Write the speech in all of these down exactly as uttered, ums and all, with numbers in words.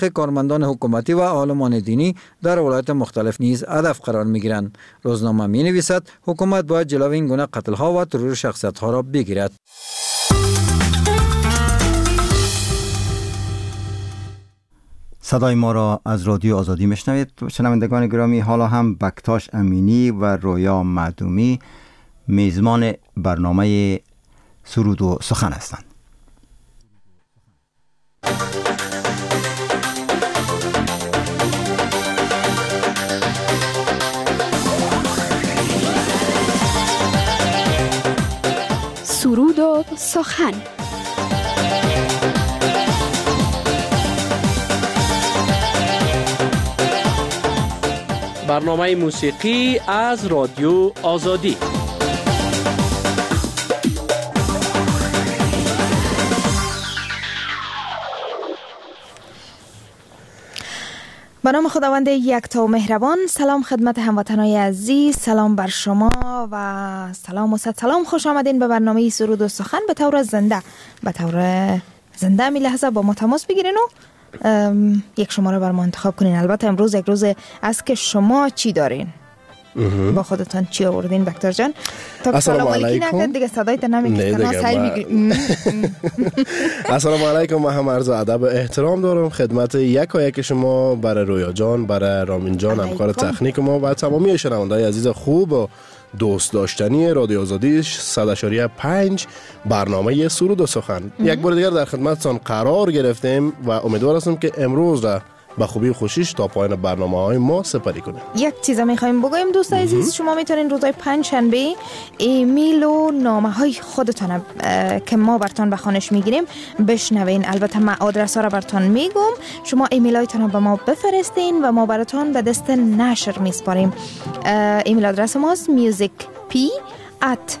حق کارمندان حکومتی و عالمان دینی در ولایت مختلف نیز هدف قرار می‌گیرند. روزنامه می‌نویسد حکومت باید جلوی این گونه قتل‌ها و ترور شخصیت‌ها را بگیرد. صدای ما را از رادیو آزادی میشنوید. شنوندگان گرامی، حالا هم بکتاش امینی و رویا معدومی میزبان برنامه سرود و سخن هستند. سرود و سخن. برنامه موسیقی از رادیو آزادی. به نام خداوند یکتا و مهربان. سلام خدمت هموطنان عزیز، سلام بر شما و سلام و صد سلام. خوش آمدین به برنامه سرود و سخن به طور زنده. به طور زنده می لحظه با ما تماس بگیرین و یک شماره بر ما انتخاب کنین. البته امروز یک روز است که شما چی دارین؟ با خودتان چی آوردین بکتر جان؟ تا سلام علیکم نکرد دیگه صدایت نمیگه تنها سعی میگی. السلام علیکم. من هم عرض ادب و احترام دارم خدمت یک و یک شما، برای رویا جان، برای رامین جان همکار تکنیک ما و تمامی شنونده‌های عزیز خوب و دوست داشتنی رادیو آزادی صد و پنج برنامه سرود و سخن. یک بار دیگر در خدمتتان قرار گرفتیم و امیدوار هستم که امروز را با خوبی و خوشیش تا پایان برنامه‌های ما سپری کنیم. یک چیز می‌خوایم بگویم دوست عزیز، شما میتونین روزهای پنج شنبه ایمیل و نامه‌های خودتان که ما براتون به خوانش میگیریم بشنوین. البته من آدرس ها را براتون میگم، شما ایمیلایتون رو به ما بفرستین و ما براتون به دست نشر میسپاریم. ایمیل آدرس ماست musicp at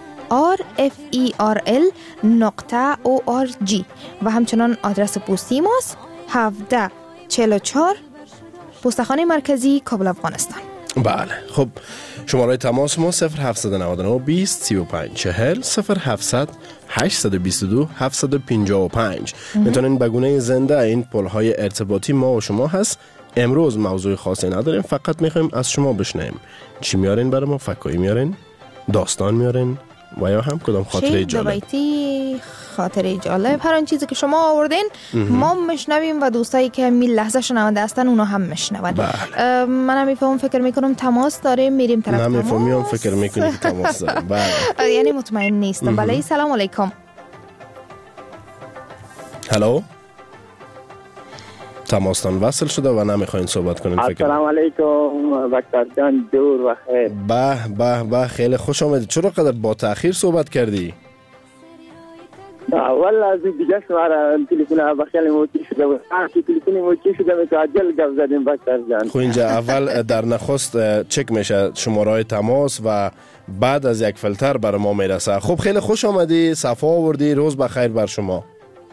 rferl نقطه org و همچنان آدرس پستی ماست هفده چهل و چهار پستخانه مرکزی کابل افغانستان. بله خب، شماره تماس ما صفر هفتصد و نود و نه بیست سی و پنج چهل صفر هفتصد هشتصد و بیست و دو هفتصد و پنجاه و پنج. میتونین به گونه زنده این پل‌های ارتباطی ما و شما هست. امروز موضوع خاصی نداریم، فقط میخوایم از شما بشنویم چی میارین برای ما. فکایی میارین، داستان میارین و یا هم کدام خاطره جالب؟ چه خاطره جالب، هر آن چیزی که شما آوردین ما میشنویم و دوستایی که می لحظه شنونده هستن اونا هم میشنون. من میفهمم، فکر میکنم تماس داریم، میریم طرف تماس. نمیفهمم، فکر میکنم تماس داریم. بله یعنی مطمئن نیستم. بله سلام علیکم. هلو، تماستان وصل شده و نمیخواین صحبت کنین. السلام علیکم بکتر جان، دور و خیر. به به به، خیلی خوش آمدید. چرا قدر با تأخیر صحبت کردی؟ والله از دیگه شماره تلفن بخیلی موتی شده و هرچی تلفنی موتی شده متعجل گفت زدیم بکتر جان. خب اینجا اول در نخست چک میشه شماره های تماس و بعد از یک فیلتر بر ما میرسه. خب خیلی خوش آمدی، صفا آوردی، روز بخیر بر شما.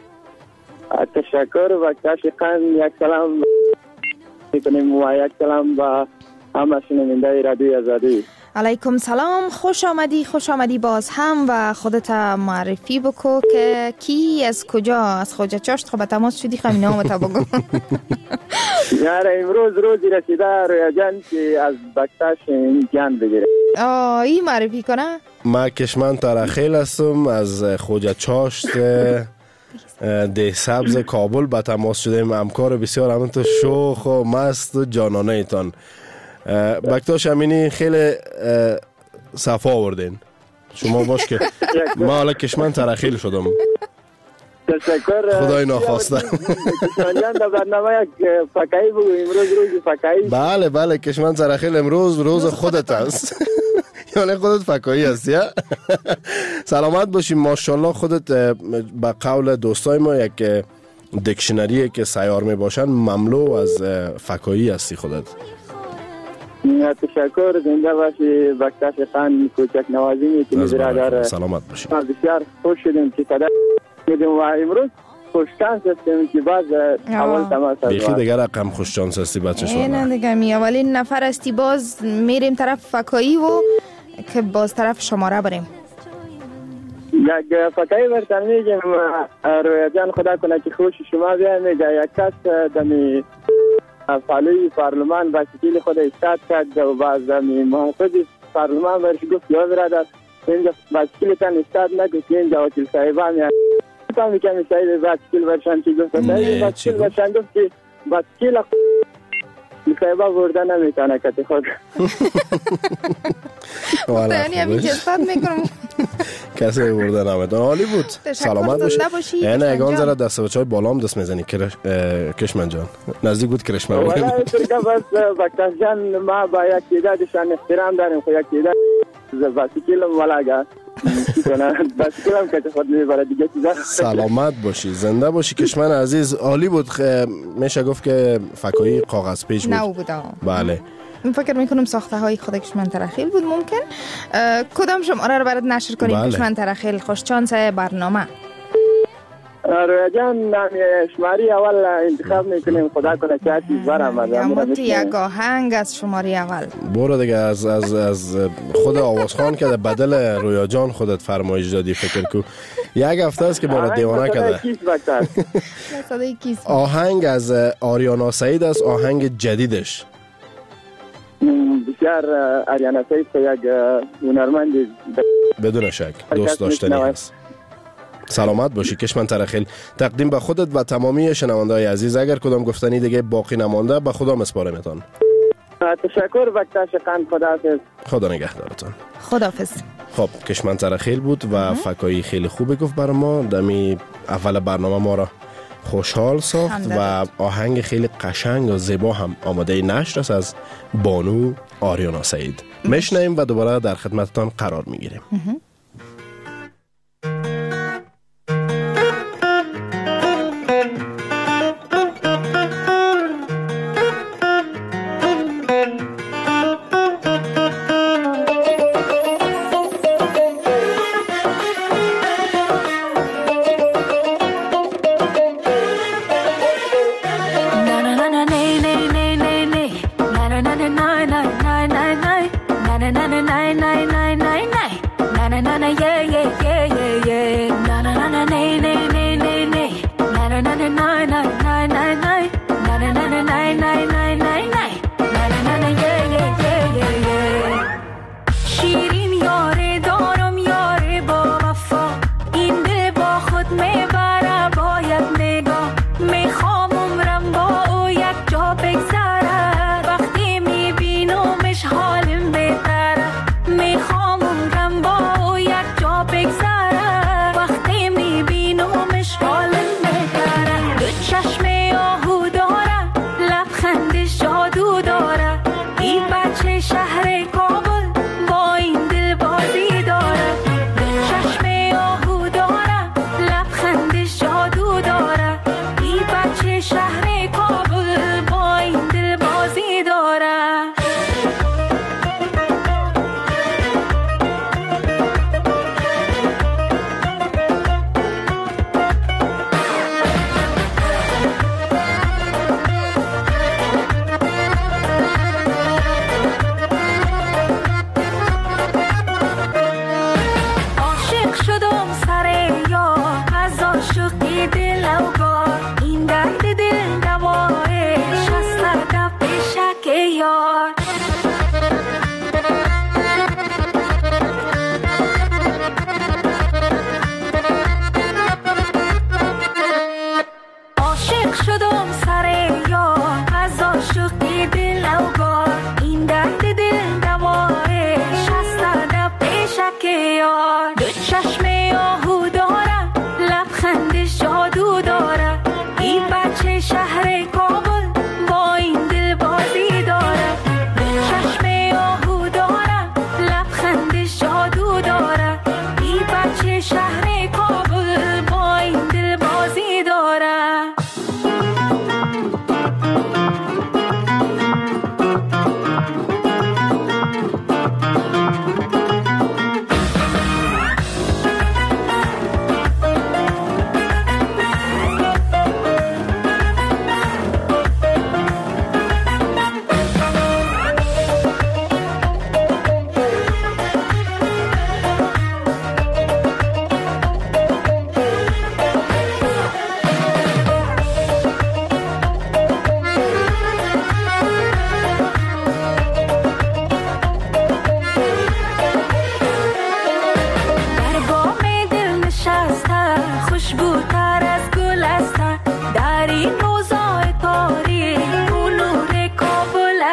تشکر و تشکر. یک سلام میکنیم و یک سلام با همه شنونده رادیو آزادی. علیکم سلام، خوش آمدی، خوش آمدی باز هم و خودت معرفی بکو که کی از کجا، از خوجه چاشت خب تماس شدی خب نامت بگو. یاره امروز روزی رسیده رویا جان که از بکتاش جان بگیره. آه ای معرفی کنه. ما کشمن ترخیل هستم از خوجه چاشت ده سبز کابل با تماس شدیم. همکار بسیار همونطور شوخ و مست و جانانه ایتان. بکتاش امینی خیلی صفا آوردین شما. باش که ما حالا کشمن ترخیل شدم. تشکر. خدای ناخواسته. کشمن در برنامه یک فکایی بگو، امروز روز فکایی. بله بله، کشمن ترخیل امروز روز خودت است. یعنی خودت فکایی هستی. سلامت باشیم. ماشاءالله خودت به قول دوستای ما یک دیکشنری که سیار می باشن مملو از فکایی هستی خودت. تشکر. زنده باشی بکتاش خان، کوچک نوازی میتونی برادر. سلامت باشی. بسیار خوش شدیم که صدا میدیم و امروز خوششانس هستیم که باز اول تماس هست. بیخی دیگر رقم خوششانس هستی بچه شما. نه دیگه می اولین نفر هستی، باز میریم طرف فکایی و که باز طرف شماره بریم. یک فکایی برتن میگیم رویا جان، خدا کنه که خوش شما بیا. میگه یک کس دمی پالوی پارلمان بایسیکل خود استارت کرد و باز محافظ پارلمان برش گفت یا برادر اینجا بایسیکل تن استارت نکن اینجا وکیل صاحبان یا کمی کمی صاحب بایسیکل برشان چی گفت بایسیکل برشان گفت که بایسیکل صاحبا برده نمیتونه کتی خود یعنی همین که استاد میکنم کسی برده نمیتونه. عالی بود، سلامت باشی. یعنی اگان زره دست بچه های بالام دست میزنی کشمن جان، نزدیک بود کرشمن بودیم والا ترکه بس بکتاش جان ما با یک تعدادشان احترام داریم خو یک تعداد بایسیکلم ولاگه بایسیکلم کتی خود میبره دیگه چیزا. سلامت باشی، زنده باشی کشمن عزیز. عالی بود. میشه گفت که فکایی کاغذ پیچ بود. نو بود. بله. من فکر میکنم ساخته های خود کشمن ترخیل بود. ممکن کدام شماره رو برات نشر کنیم؟ بله. کشمن ترخیل خوش چانس برنامه. رویا جان شماری اول انتخاب میکنیم، خدا کنه چه چیز برام از یک آهنگ از شماری اول. برو دیگه از از از خود آوازخوان که بدل رویا جان خودت فرمایش دادی. فکر کو یک هفته است که ما رو دیوانه کرده. آهنگ از آریانا سعید است، آهنگ جدیدش. بسیار آریانا سعید یک هنرمند بدون شک دوست داشتنی است. سلامت باشی کشمن ترخیل. تقدیم به خودت و تمامی شنونده‌های عزیز. اگر کدام گفتنی دیگه باقی نمانده به خدا مسپارمتان. تشکر بکتاش قند. خداحافظ. خدا نگهدارتان. خداحافظ. خب کشمن ترخیل بود و فکایی خیلی خوبی گفت برای ما. دمی اول برنامه ما را خوشحال ساخت و آهنگ خیلی قشنگ و زیبا هم آماده نشر است از بانو آریانا سعید. میشنیم و دوباره در خدمتتان قرار میگیریم.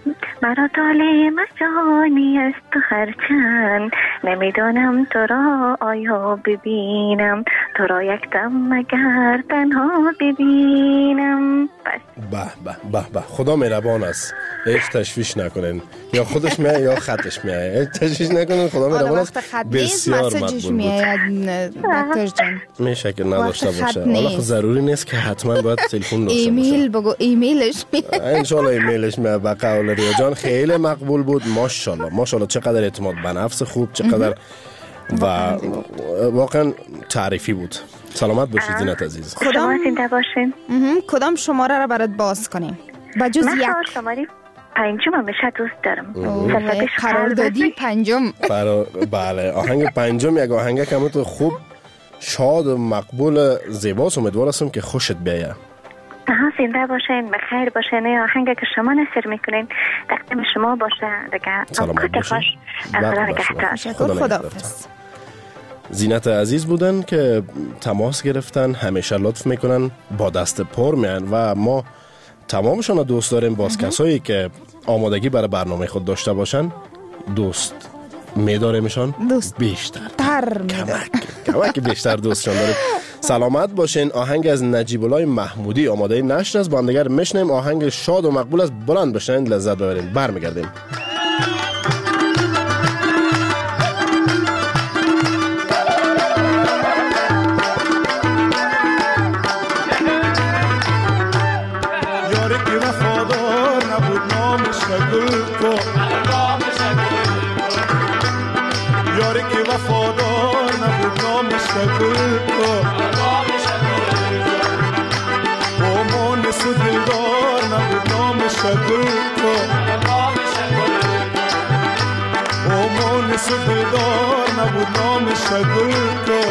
مرا طالع مجانی است تو هرچند نمیدانم تو را آیا ببینم تو را یک دم مگر تنها ببینم. به به به به خدا مهربان است، هیچ تشویش نکنین، یا خودش میاد یا خطش میاد، هیچ تشویش نکنین، خدا مهربان است. بسیار مقبول بود. میشه که نداشته باشه، حالا خب ضروری نیست که حتما باید تلفن داشته باشه. ایمیل بگو، ایمیلش میاد ان شاء الله ایمیلش میاد. به قول ریا جان خیلی مقبول بود، ماشاءالله ماشاءالله. چقدر اعتماد به نفس خوب، چقدر و واقعا تعریفی بود. سلامت باشید زینت عزیز. خدا زنده باشین. کدام شماره را برات باز کنیم؟ بجز یک شماره پنجم همیشه دوست دارم. قراردادی پنجم. بله آهنگ پنجم یک آهنگ که تو خوب شاد و مقبول زیباست. امیدوار هستم که خوشت بیاید. ها زنده باشین، بخیر باشین. این آهنگ که شما نصر میکنین تقدیم شما باشه دیگه. سلامت باشین. خدا خداحافظ. زینت عزیز بودن که تماس گرفتن، همیشه لطف میکنن، با دست پر میان و ما تمامشون دوست داریم. باز کسایی که آمادگی برای برنامه خود داشته باشن دوست میداریمشان بیشتر تر کمک کمک بیشتر دوستشان داریم. سلامت باشین. آهنگ از نجیب الله محمودی آماده نشر است. با هم دیگر میشنیم. آهنگ شاد و مقبول است. بلند بشین، لذت ببرین. برمیگردیم. دلدار نبود نامش گل کو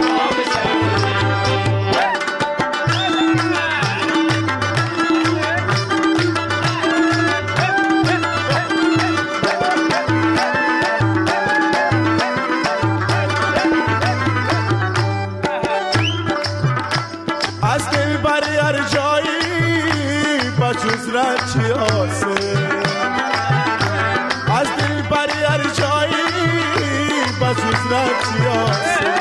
از دل بری هر جایی بجز رچی آسه از دل بری هر جایی بجز رچی آسه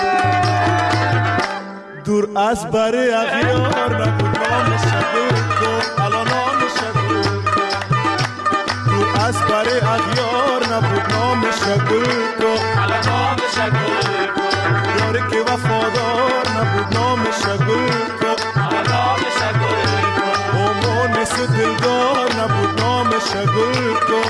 دور از بری اغیار نبود نامش گل کو الان نامش گل کو دور از بری اغیار نبود نامش گل کو الان نامش گل کو یاری که وفادار نبود نامش گل کو دلدار نبود نامش گل کو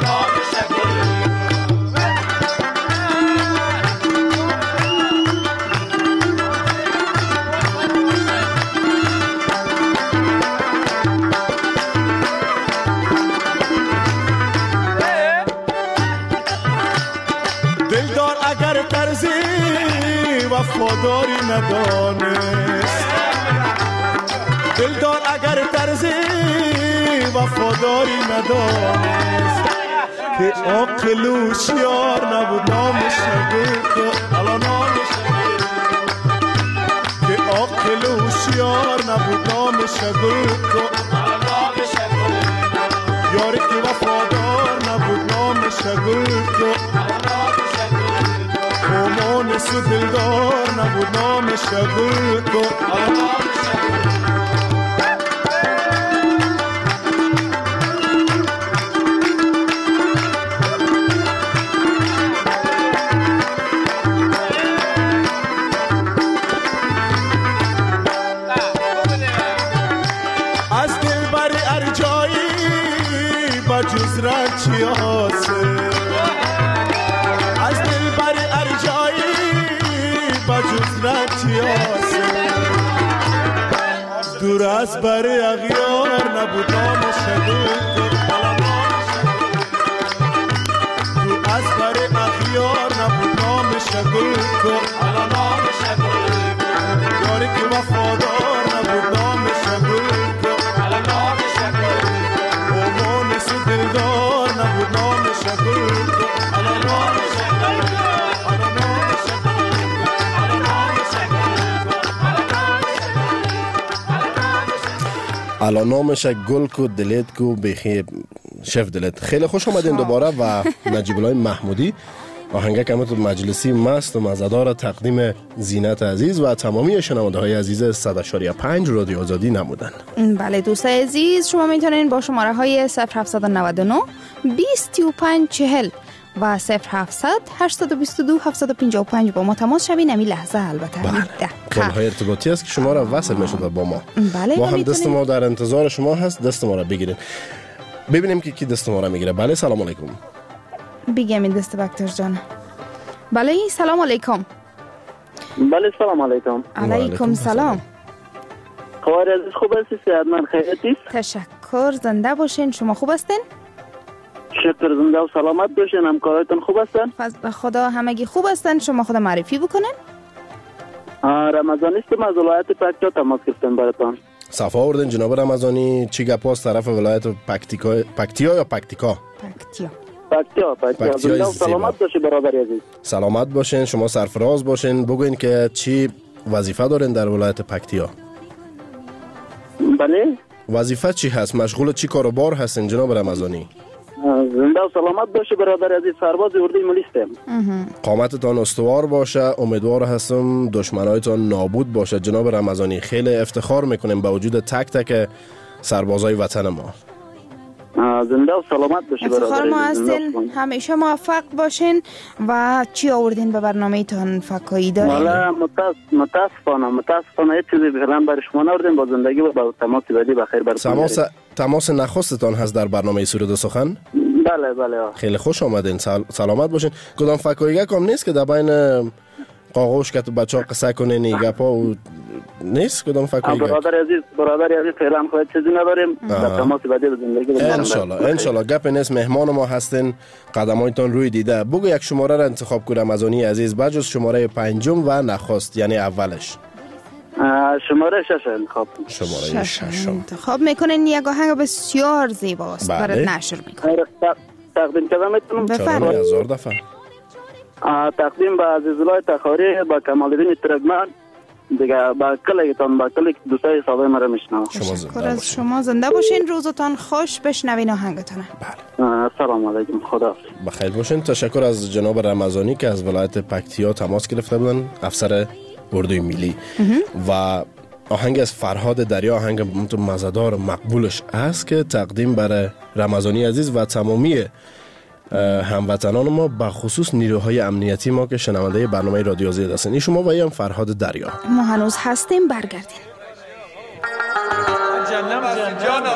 دلدار اگر طرزی وفاداری ندانست دلدار اگر طرزی وفاداری ندانست که عقل هوشیار نبود نامش گل کو الان نامش که عقل هوشیار نبود نامش گل کو الان نامش یاری که وفادار نبود نامش گل کو الان نامش او مونس دلدار نبود نامش گل کو الان نامش جز رنچی آسه از دل بری ارجایی با جز رنچی آسه دور از بری اغیار نبود نامش گل کو دور از بری اغیار نبود نامش گل کو الان نامش گل یاری که وفادار نبود نامش گل کو الان نامش دلدار نبود نامش گل کو الان نامش گل الان نامش الان نامش الان نامش گل کو دلیت کو بخیر شف دلت. خیلی خوش آمدین دوباره و نجیب الله محمودی آهنگک همه تو مجلسی مست و مزدار تقدیم زینت عزیز و تمامی شنونده های عزیز صد و پنج رادیو آزادی نمودن. بله دوستای عزیز، شما میتونین با شماره های صفر هفت نه نه بیست و پنج چهل و صفر هفتصد هشتصد و بیست و دو هفتصد و پنجاه و پنج با ما تماس شوین. امی لحظه البته کانال های ارتباطی است که شما را وصل میشود با ما. بله ما هم دست ما در انتظار شما هست، دست ما را بگیرین ببینیم که کی دست ما را میگیره. بله سلام علیکم. بگم این دست بکتر جان. بله سلام علیکم. بله سلام علیکم. علیکم سلام. خبر عزیز خوب هستی؟ صحتمند خیریتی؟ تشکر، زنده باشین. شما خوب هستین؟ شکر، زنده و سلامت باشین. همکارایتون خوب هستن؟ پس به خدا همگی خوب هستن. شما خود معرفی بکنین. رمضانی است، از ولایت پکتیا تماس گرفتم براتون. صفا آوردین جناب رمضانی. چی گپاست طرف ولایت پکتیکا پکتیا یا پکتیکا؟ پکتیا. پکتیا پکتیا. زنده و سلامت باشین برادر عزیز. سلامت باشین، شما سرفراز باشین. بگوین که چی وظیفه دارین در ولایت پکتیا؟ بله. وظیفه چی هست؟ مشغول چی کار و بار هستین جناب رمضانی؟ زنده و سلامت باشه برادر عزیز. سرباز اردوی ملی هستم. قامتتان استوار باشه. امیدوار هستم دشمنایتان نابود باشه جناب رمضانی. خیلی افتخار میکنیم با وجود تک تک سربازای وطن ما. زنده و سلامت باشه برادر عزیز. افتخار ما هستین. همیشه موفق باشین. و چی آوردین به برنامه تان فکایی دارین؟ والا متاسفانه متاسفانه هیچ چیزی فعلا برای شما نوردیم. با زندگی و با تماس بعدی بخیر براتون. تماس تماس نخستتان هست در برنامه سرود سخن؟ بله بله. خیلی خوش آمدین. سل... سلامت باشین. کدام فکاییگه کام نیست که در بین قاقوش که تو بچه‌ها قصه کنین ایگه پا و نیست کدام فکاییگه؟ برادر عزیز برادر عزیز فعلا خواهد چیزی نداریم. در تماس بعدی به زندگی انشالله انشالله. گپ نیست، مهمان ما هستین، قدمایتان روی دیده. بگو یک شماره را انتخاب کن رمضانی عزیز بجز شماره پنجم و نخست یعنی اولش. شماره شش انتخاب کن. شماره شش انتخاب میکنین. یک آهنگ بسیار زیباست برای نشر میکنین. تقدیم کردم میتونم؟ بفرمایید. هزار دفعه. تقدیم به عزیزالله تخاری، با کمال‌الدین ترگمن دیگه، با کلیتان با کلی دوستای صاحب مرا میشنم. تشکر از شما. زنده باشین. روزتان خوش. بشنوین آهنگتون. بله. سلام علیکم. خدا بخیر باشین. تشکر از جناب رمضانی که از ولایت پکتیا تماس گرفته بودن، افسر اردوی ملی. و آهنگ از فرهاد دریا، آهنگ مزدار مقبولش است که تقدیم برای رمضانی عزیز و تمامی هموطنان ما، به خصوص نیروهای امنیتی ما که شنونده برنامه رادیو آزادی هستند. این شما و این فرهاد دریا. ما هنوز هستیم. برگردین. جانم جانم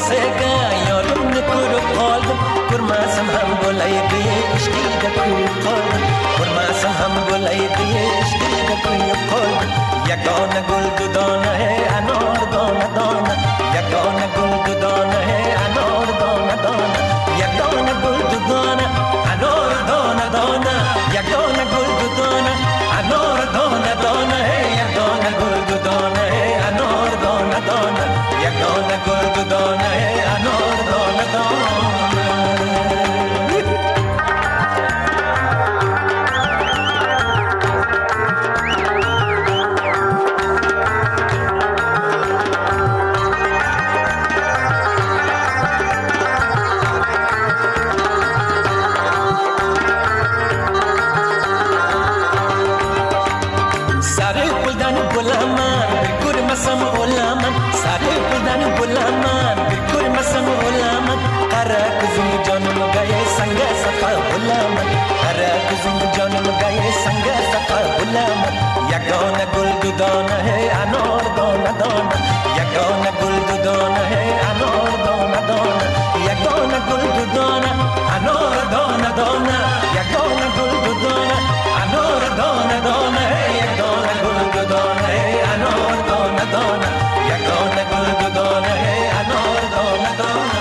sega yarim ko'rib qoldim ko'rmasam ham bo'laydi ishqida kuyib qoldim ko'rmasam ham bo'laydi ishqida kuyib qoldim yagona gul dudona hey anor dona dona yagona gul dudona hey anor dona dona yagona gul dudona anor dona dona yagona gul dudona anor dona dona hey yagona gul dudona hey anor dona dona yagona gul dudona hey anor dona dona yagona gul dudona hey anor dona dona yagona gul dudona hey anor dona dona yagona gul dudona anor dona dona yagona gul dudona anor dona dona hey yagona gul dudona hey anor dona dona yagona gul dudona hey anor dona dona.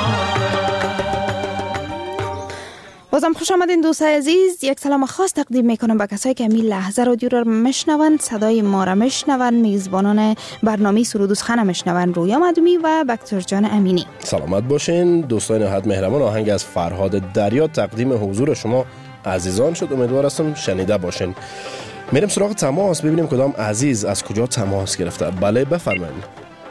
بازم خوش آمدین دوستای عزیز. یک سلام خاص تقدیم میکنم به کسایی که همین لحظه رادیو را میشنوند، صدای ما را میشنوند، میزبانان برنامه سرود و سخن میشنوند، رویا مدومی و بکتر جان امینی. سلامت باشین دوستان نهایت مهربان. آهنگ از فرهاد دریا تقدیم حضور شما عزیزان شد. امیدوار هستم شنیده باشین. میریم سراغ تماس ببینیم کدام عزیز از کجا تماس گرفته. بله بفرمایید.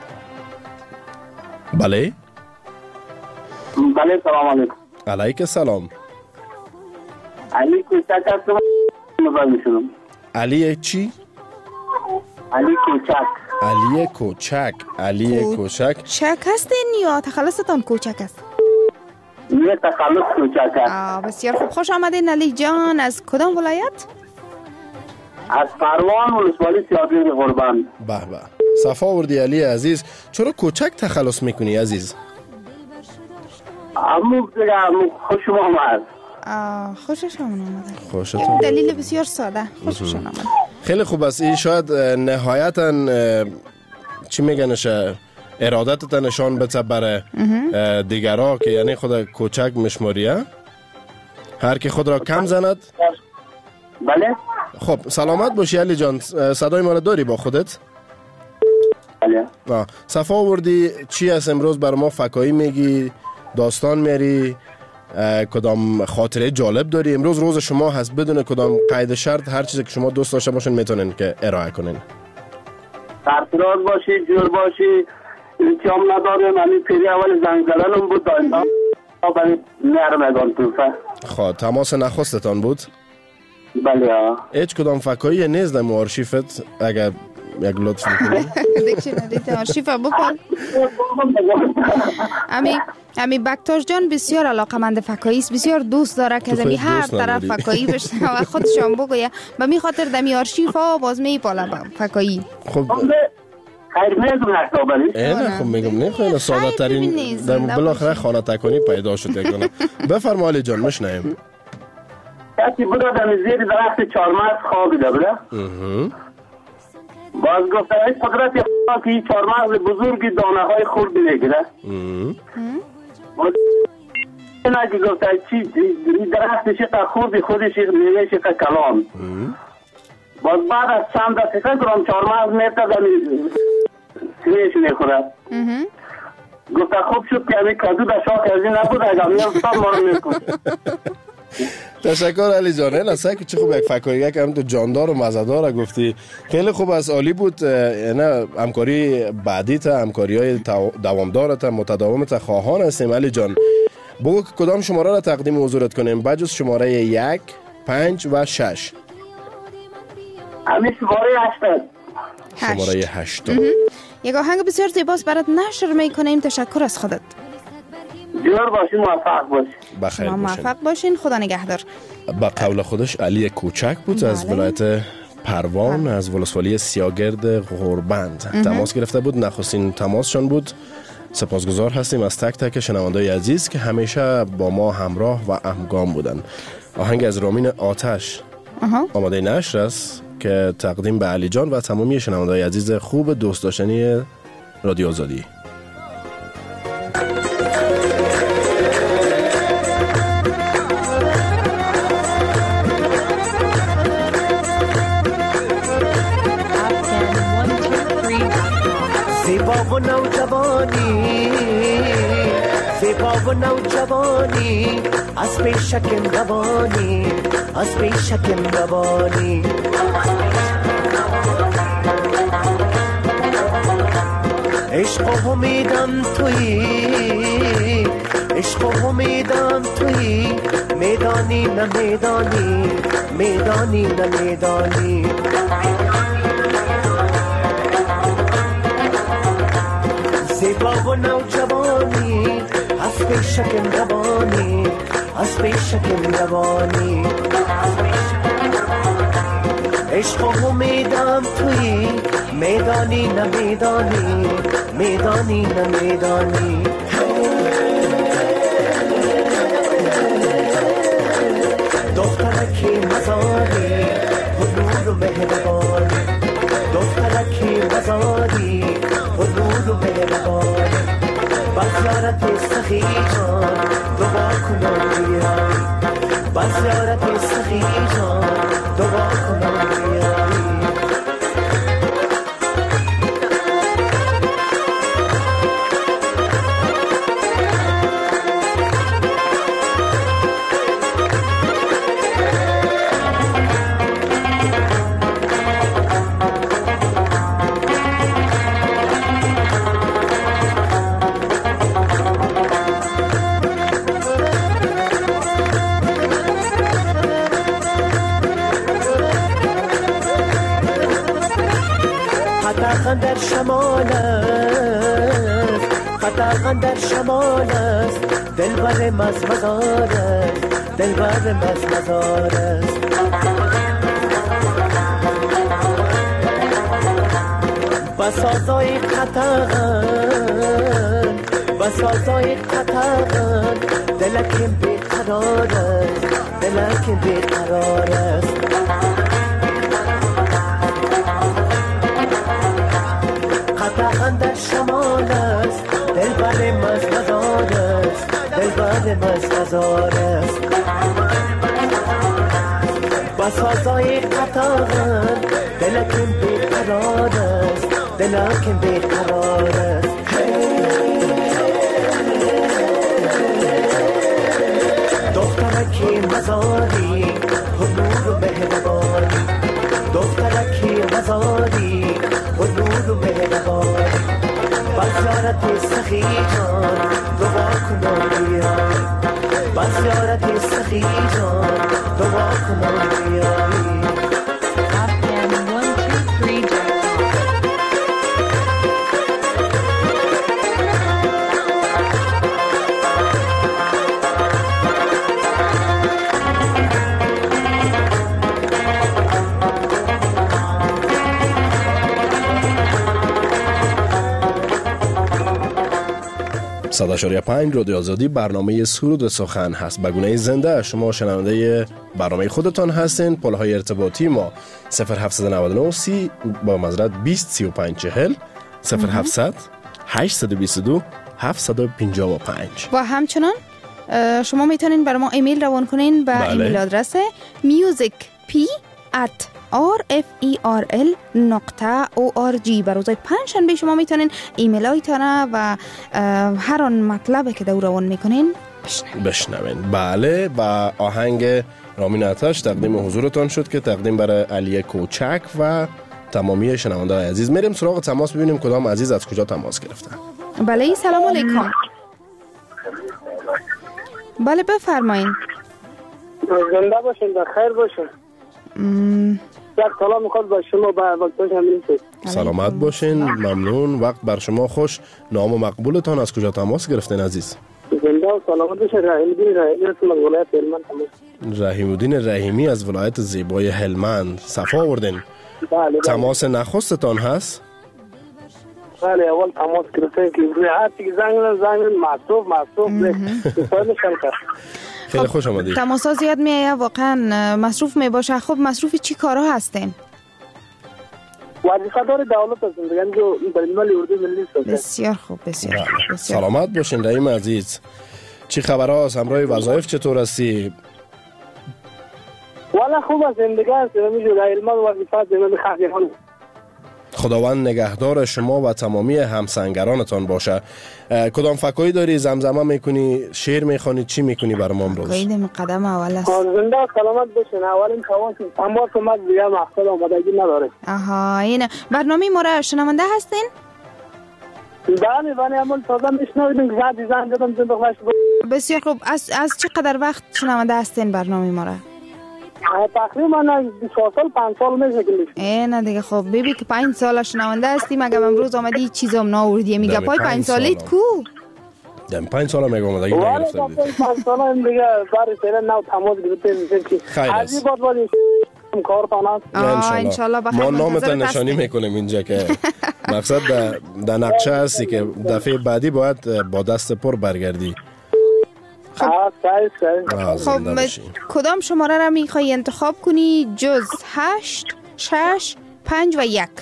بله بله سلام علیکم. علیک سلام. علی کوچک هستم موبایل میشونم. علی چی؟ علی کوچک. علی کوچک. علی کوچک. کوچک هستین یا تخلصتان کوچک است؟ یه تخلص کوچک است. آه بسیار خوب. خوش آمدین علی جان. از کدام ولایت؟ از پروان ولسوالی سیاگرد قربان. به به. صفا آوردی علی عزیز. چرا کوچک تخلص میکنی عزیز؟ امو دیگه امو خوشم آمد. آه خوششون آمده. خوشتون. دلیل بسیار ساده. خوششون آمده. خیلی خوب است. این شاید نهایتا چی میگنش ارادتت نشان بده برای دیگرها که یعنی خود کوچک مشماریه. هر کی خود را کم زند. بله. خب سلامت باشی علی جان. صدای ما را داری با خودت؟ بله. صفا آوردی. چی است امروز بر ما فکایی میگی؟ داستان میری؟ کدام خاطره جالب داری؟ امروز روز شما هست، بدون کدام قید شرط هر چیزی که شما دوست داشته باشین میتونین که ارائه کنین. سرفراز باشی، جور باشی، التیام نداریم. همین پیری اول زنگ زدنم بود دایما برای نرمگان توفه. خب تماس نخستتان بود؟ بله ها. هیچ کدام فکایی نیست در آرشیفت اگر یک لطف میکنی؟ دیکشنری آرشیف بکن. امی امی بکتاش جان بسیار علاقمند فکایی است، بسیار دوست داره که زمین هر طرف فکایی بشنوه و خودشان بگویه. به می خاطر دمی آرشیف ها باز میپاله فکایی. خب خیر میگم نکتابری؟ نه خب میگم نه خیلی ساده ترین در بالاخره خانه تکانی پیدا شد یکنه. بفرما علی جان مشنویم. کسی بود در زیر درخت چهارمغز خوابیده بود. باز گفته ای قدرت خدا که این چهارمغز بزرگی دانه های خرد میگیره. باز نه که گفته چی درخت شقه خردی خودش میوه شقه کلان. باز بعد از چند دقیقه گرام چهارمغز میفته زمین سمیش میخوره. گفته خوب شد که همین کدو در شاخ ازی نبود اگر میام سب ما رو میکن. تشکر علی جان. نه سعی که چه خوب یک فکریه که هم تو جاندار و مزدار گفتی. خیلی خوب است، عالی بود. نه همکاری بعدی تا همکاری های دوامدار تا متداوم تا خواهان هستیم. علی جان بگو کدام شماره را تقدیم حضورت کنیم بجز شماره یک، پنج و شش؟ همین شماره هشتاد. شماره هشتاد. یک آهنگ بسیار زیباست برات نشر میکنیم. تشکر از خودت. جور باشین، موفق باشین. بخیر باشین. موفق باشین. خدا نگهدار. با قول خودش علی کوچک بود. بله. از ولایت پروان، از ولسوالی سیاگرد غربند تماس گرفته بود. نخستین تماسشان بود سپاسگزار هستیم از تک تک شنونده‌های عزیز که همیشه با ما همراه و همگام بودن. آهنگ از رامین آتش آها. آماده نشر است که تقدیم به علی جان و تمامی شنونده‌های عزیز خوب دوست داشتنی رادیو آزادی. زیبا و نوجوانی زیبا و نوجوانی از پیشکم روانی از پیشکم روانی عشق و امیدم تویی عشق و امیدم تویی میدانی نه میدانی میدانی نه میدانی زیبا و نوجوانی از پیشکم روانی از پیشکم روانی عشق و امیدم تویی میدانی نه میدانی میدانی نه میدانی دخترکی مزاری حضور و مهربانی دخترکی مزاری حضور و مهربانی بزیارت سخی جان دعا کنم بیایی بزیارت سخی جان دعا کنم بیایی قطعا در شمال است قطعا در شمال است دلبر مزمزار است دلبر مزمزار است بسازای قطعا بسازای قطعا دلکم بیقرار است دلکم بیقرار است قطعا در شمال است دلبر مزمزار است دلبر مزمزار است بسازای قطعا دلکم بیقرار است دلکم بیقرار است دخترکی مزاری حضور و مهربانی دخترکی مزاری حضور و مهربانی بزیارت سخی جان دعا کنم بیایی بزیارت سخی جان دعا کنم بیایی صد و شش و پنج رادیو آزادی برنامه سرود سخن هست. به گونه زنده شما شنونده برنامه خودتان هستین. پلهای ارتباطی ما صفر هفت نه نه سی با معذرت بیست سی و پنج چهل صفر هفت هشت دو دو هفت پنج پنج و همچنان شما میتونین برای ما ایمیل روان کنین به بله. ایمیل آدرس میوزیک پی ات آر اف ای آر ال نقطه او آر جی. بر روزای پنج شنبه شما میتونین ایمیل هایتانه و هر آن مطلبی که دور روان میکنین بشنوین. بشنوین. بله. و آهنگ رامین آتش تقدیم حضورتان شد که تقدیم برای علی کوچک و تمامی شنونده‌های عزیز. میریم سراغ تماس ببینیم کدام عزیز از کجا تماس گرفتن. بله سلام علیکم. بله بفرمایید. زنده باشین بخیر باشین. م... یک سلام میخواد با شما با وقتش همین سلامت باشین. ممنون. وقت بر شما خوش. نام و مقبولتان از کجا تماس گرفتین عزیز؟ زنده و سلامت باشین. رحیم‌الدین رحیمی از ولایت هلمند تماس. رحیم‌الدین رحیمی از ولایت زیبای هلمند. صفا آوردین. بله. تماس نخستتان هست؟ بله اول تماس گرفتن که روی هر چی زنگ زنگ مصروف مصروف استفاده کرد. خیلی خوش آمدید. تماس‌ها زیاد میایه واقعا مصروف می باشه. خب مصروف چی کارا هستین؟ وظیفه دار دولت هستیم دیگه جو برنامه اردو ملی است. بسیار خوب بسیار خوب. سلامت باشین رحیم عزیز. چی خبرهاست؟ همراه وظایف چطور هستی؟ والا خوب است زندگی است. میجوره علم وظیفه زندگی خیلی خداوند نگهدار شما و تمامی همسنگرانتان باشه. کدام فکایی داری؟ زمزمه میکنی؟ شعر میخوانی؟ چی میکنی برام امروز؟ قیدم قدم اول است. زنده سلامت باشین. اولین خواهش اما شما دیگه مقصد آمدگی نداره. آها این برنامه ما را شنونده هستین؟ بله بله اما تازه میشنویدیم که زد زنگ دادم زنده باش. بسیار خوب. از از چقدر وقت شنونده هستین برنامه ما را؟ تقریبا چهار سال پنج سال میشه که ای نه دیگه. خب ببین که پنج سال شنونده هستیم. اگه امروز آمدی چیزام ناوردی میگه پای پنج سالیت کو؟ دم پنج سال میگم آمدگی نگرفته بود. پنج سال هم دیگه برای سر نو تماس گرفته میشه که خیلی از این بعد کارتان است. ان شاء الله ما نامتون نشانی میکنیم اینجا که مقصد در نقشه هستی که دفعه بعدی باید با دست پر برگردی. خب, خب کدام شماره را میخوای انتخاب کنی جز هشت شش پنج و یک؟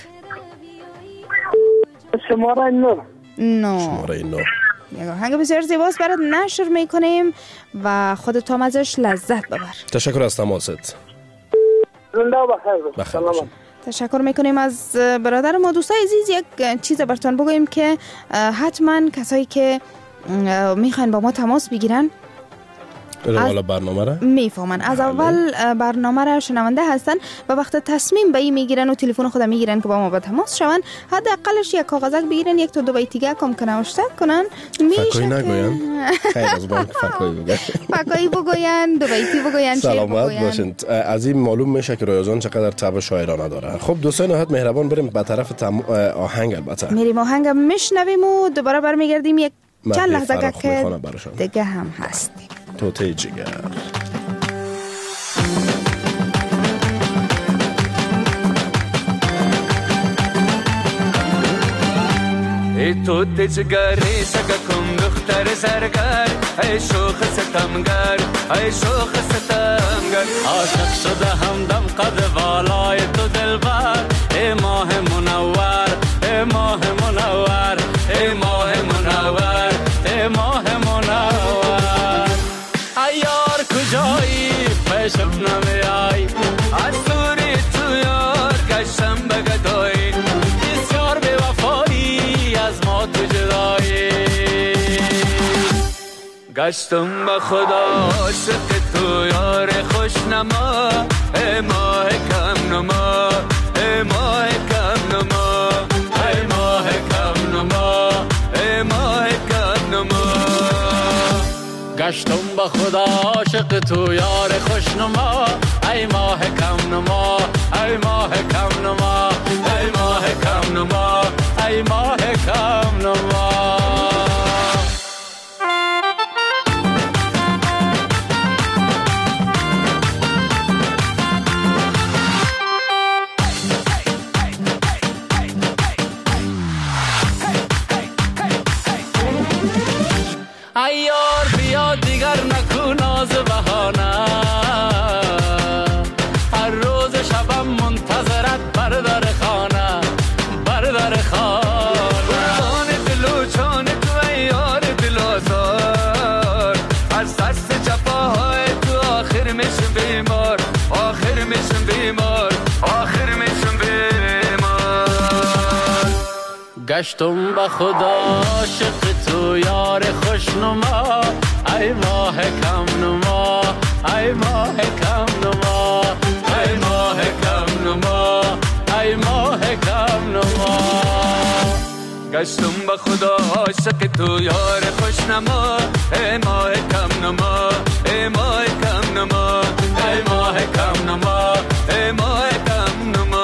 شماره نو نو شماره نو هنگه بسیار زیباست برات نشر میکنیم و خودت هم ازش لذت ببر. تشکر از تماست. زنده و بخیر. سلامت. تشکر میکنیم از برادر ما. دوستای عزیز یک چیز براتون بگویم که حتما کسایی که میخواین با ما تماس بگیرن روال برنامه را میفهمن. از اول برنامه را شنونده هستن و وقت تصمیم به این میگیرن و تلفن خود میگیرن که با ما به تماس شون. حداقلش یک کاغذک بگیرن یک تا دو بیتیگه کم کنه نوشته کنن. فکایی نگوین. خیر از بانک فکایی بگوین. فکایی بگوین، دو بیتی بگوین، شعر بگوین. سلامت باشین. از این معلوم میشه که رویا جان چقدر طبع شاعرانه داره. خب دوستان نهایت مهربان بریم به طرف تم... آهنگ. البته میریم آهنگ میشنویم و دوباره برمیگردیم یک چند لحظه که دیگه هم هستیم. توته جگر ای توته جگری سگا کن دختر زرگر ای شوخ ستمگر ای شوخ ستمگر عاشق شده همدم قد والای تو دلبر ای ماه منور ای ماه منور ای ماه منور ای ماه منور ایار کجایی پیشم نمیای از دوری تو یار گشتم بگدایی بسیار بی وفایی از ما تو جدایی گشتم به خدا عاشق تو یار خوشنما ای ماه کم نما ای ماه کم نما ای ماه کم نما ای ماه کم نما گشتم به خدا عاشق تو یار خوشنما ای ماه کم نما ای ماه کم نما ای ماه کم نما ای ماه کم نما ایار بیا دیگر نکو ناز بهانه هر روز شبم منتظرت بردار خانه بردار خانه قربان دل و جان تو ای یار دل آزار از دست جفاهای تو آخر میشم بیمار آخر میشم بیمار آخر میشم بیمار گشتم به خدا عاشق تو یار خوشنما ای ماه کم نما ای ماه کم نما ای ماه کم نما ای ماه کم نما گشتم به خدا عاشق تو یار خوشنما ای ماه کم نما ای ماه کم نما ای ماه کم نما ای ماه کم نما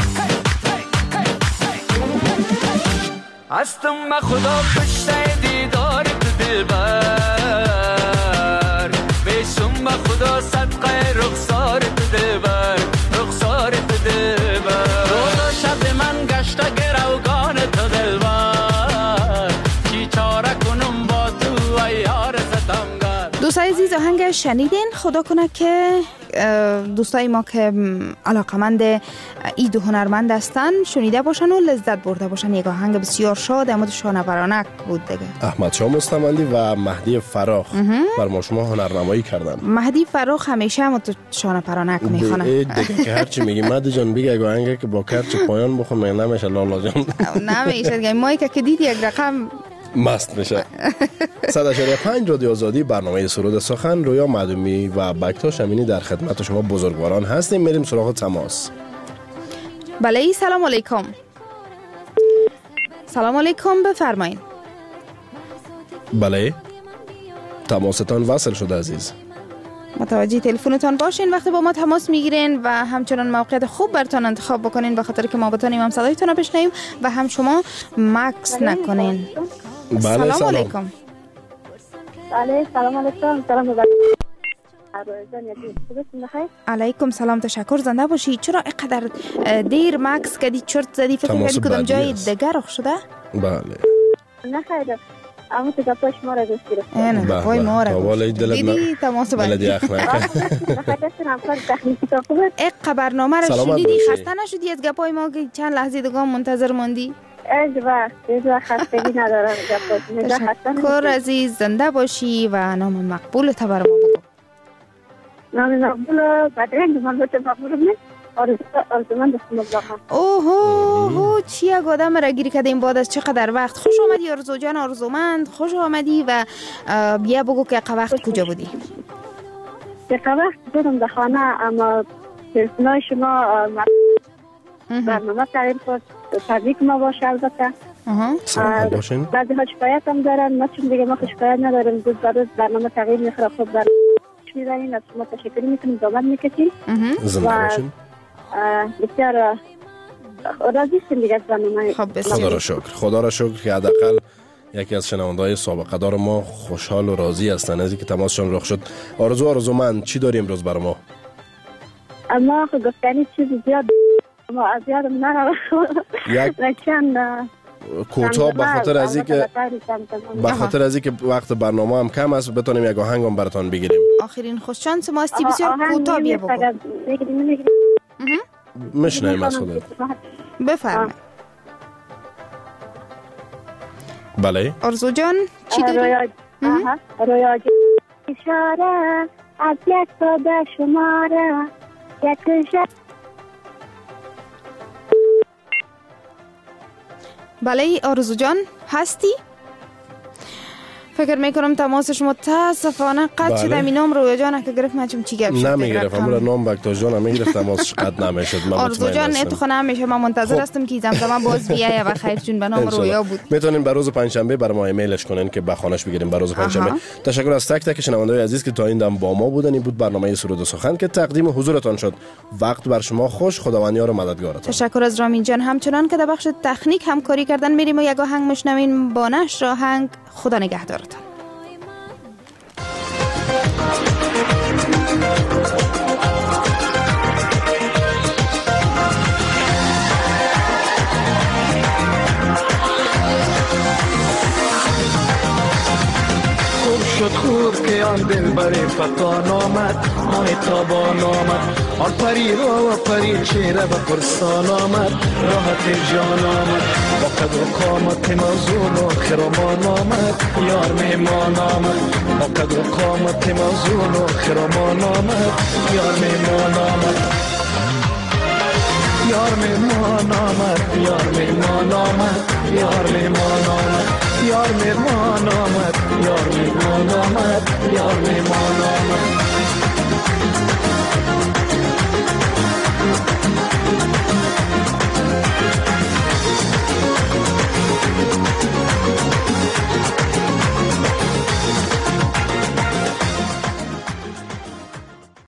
هستم به خدا پشت دیدار دلبر بشم به خدا صدقه رخسار تو دلبر رخسار تو دلبر روز و شب من گشته گروگان تو دلبر چی چاره کنم با تو ای یار ستمگر. دوستای عزیز آهنگ شنیدین؟ خدا کنه که دوستای ما که علاقمند اید و هنرمند هستن شنیده باشن و لذت برده باشن. یک آهنگ بسیار شاد اما شانه برانک بود دیگه. احمد شاه مستمندی و مهدی فراخ بر ما شما هنرنمایی کردن. مهدی فراخ همیشه اما تو شانه برانک میخونه دیگه که هرچی میگی مهدی جان بگه یک آهنگ که با کرچ پایان بخون نمیشه لالا جان نمیشه. مایی که دید یک رقم مست میشه. صد و پنج رادیو آزادی برنامه سرود سخن. رویا معدومی و بکتاش امینی در خدمت شما بزرگواران هستیم. میریم سراغ تماس. بله سلام علیکم. سلام علیکم بفرمایید. بله تماستان وصل شده عزیز. متوجه تلفنتان باشین وقتی با ما تماس میگیرین و همچنان موقعیت خوب براتون انتخاب بکنین به خاطر که ما بتونیم هم صدایتون رو بشنویم و هم شما مکس نکنین. بله سلام, سلام علیکم. بله سلام علیکم. سلام علیکم. علیکم سلام تشکر زنده باشی. چرا اینقدر دیر مکس کردی چرت زدی فکر کردی کدام جای دیگر رخ شده؟ بله نه خیلی اما تو گپاش ما را دوست گرفت. نه وای ما را دیدی تماس بلدی اخ نکن. یک برنامه را شنیدی خسته نشدی از گپای ما که چند لحظه دیگه منتظر موندی؟ از وقت از وقت خستگی ندارم گپاش. تشکر عزیز زنده باشی و نام مقبول تا بر ما بگو. نام مقبول بدرنگ من بوده مقبول نه آرزومند هستم واقعا. اوه چی یک آدم را گیری کردیم بعد از چقدر وقت. خوش آمدی آرزو جان آرزومند. خوش آمدی و بیا بگو که اقا وقت کجا بودی؟ اقا وقت بودم در خانه اما تلفنای شما برنامه تغییر کرد. تبریک ما باشه البته. سلام باشین. بعضی ها شکایت هم دارن ما چون دیگه ما شکایت نداریم. روز به روز برنامه تغییر میخوره. خب برنامه میزنین از شما تشکری میکنیم دامت میکشیم و بسیار راضی هستیم دیگه از برنامه. خدا را شکر. خدا را شکر که حداقل یکی از شنونده‌های سابقه دار ما خوشحال و راضی هستن از اینکه تماسشون رخ شد. آرزو آرزومند چی داریم امروز برای ما؟ اما خب گفتنی چیزی زیاد ما از یادم نره یک چند کوتاه به خاطر از اینکه به خاطر از اینکه وقت برنامه هم کم است بتونیم یک آهنگ هم براتون بگیریم. آخرین خوش شانس ما استی بسیار کوتاه بیا بگو. میشنویم از خودت. بفرمایید. بله آرزو جان چی داری؟ رویا اشاره از یک ساده شماره یک شب. بله آرزو جان هستی؟ فکر میکنم تماس شما متاسفانه قطع شده. بله. می نام رویا جان که گرفت ما چم چی گپ شد نمیگرفت همون نام بکتاش جان میگرفت تماس قطع نمیشد. آرزو جان ات خو نمیشه. من منتظر هستم که زمزمه باز بیایه و خیر جون به نام رویا بود. میتونین به روز پنجشنبه برای ما ایمیلش کنین که بخوانش بگیریم به روز پنجشنبه. تشکر از تک تک شنونده‌های عزیز که تا این دم با ما بودن. این بود برنامه سرود و سخن که تقدیم حضورتان شد. وقت بر شما خوش. خداوند یار و مددگارتان. تشکر از رامین جان همچنان که در بخش تکنیک همکاری کردن. میریم و یک آهنگ میشنویم با نشر آهنگ. خدا نگهدارتان. شد خوب که آن دل بر فتان آمد ماه تابان آمد آن پری را و پری چهره و پرسان آمد راحت جان آمد با قدر و قامت موزون و خرامان آمد یار مهمان آمد با قدر و قامت موزون و خرامان آمد یار مهمان آمد یار مهمان آمد یار مهمان آمد یار مهمان آمد یار مهمان آمد یار مهمان آمد یار مهمان آمد